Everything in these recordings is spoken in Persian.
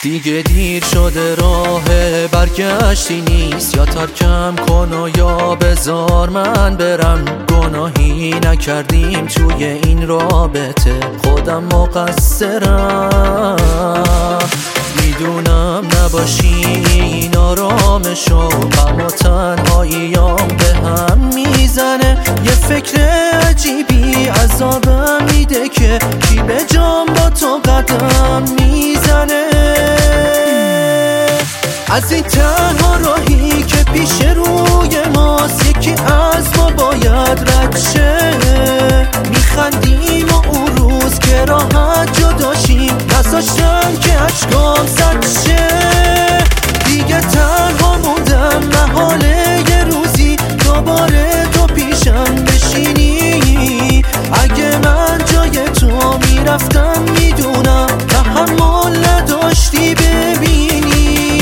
دیگه دیر شده، راه برگشتی نیست. یا ترکم کن و یا بذار من برم. گناهی نکردیم توی این رابطه، خودم مقصرم. میدونم نباشی آرامشو، غم و تنهاییام به هم میزنه. یه فکر عجیبی عذابم میده که کی به جام با تو قدم میزنه. از این تنها راهی که پیش روی ماست، یکی از ما باید رد شه. میخندیم و اون روز که راحت جداشیم، نذاشتم که اشکام زد شه. دیگه تنها موندم، محاله یه روزی دوباره تو پیشم بشینی. اگه من جای تو میرفتم، میدونم تحمل نداشتی ببینی.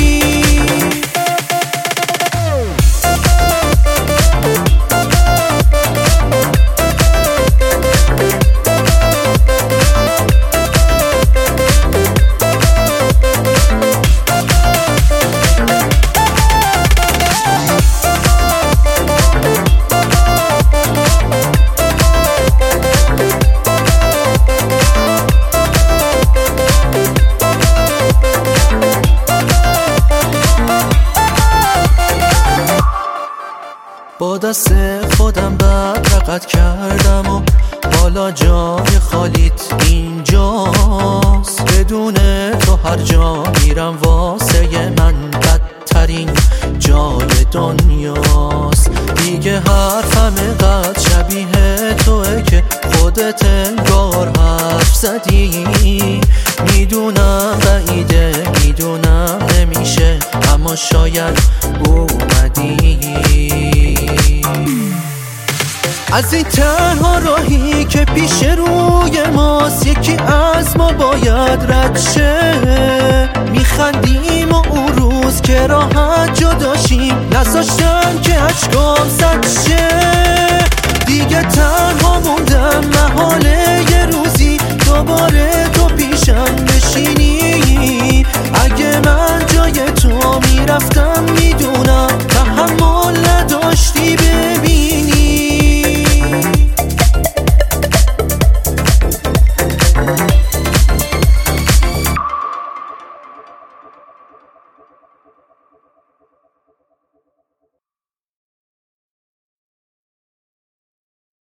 با دست خودم بدرقت کردم و حالا جای خالیت اینجاست. بدون تو هر جا میرم واسه من بدترین جای دنیاست. دیگه حرفم قد شبیه توه که خودت انگار حرف زدی. میدونم بعیده، میدونم نمیشه، اما شاید اومدی. از این تنها راهی که پیش روی ماست، یکی از ما باید رد شه. میخندیم و اون روز که راحت جداشیم، نذاشتم که اشکام زد شه.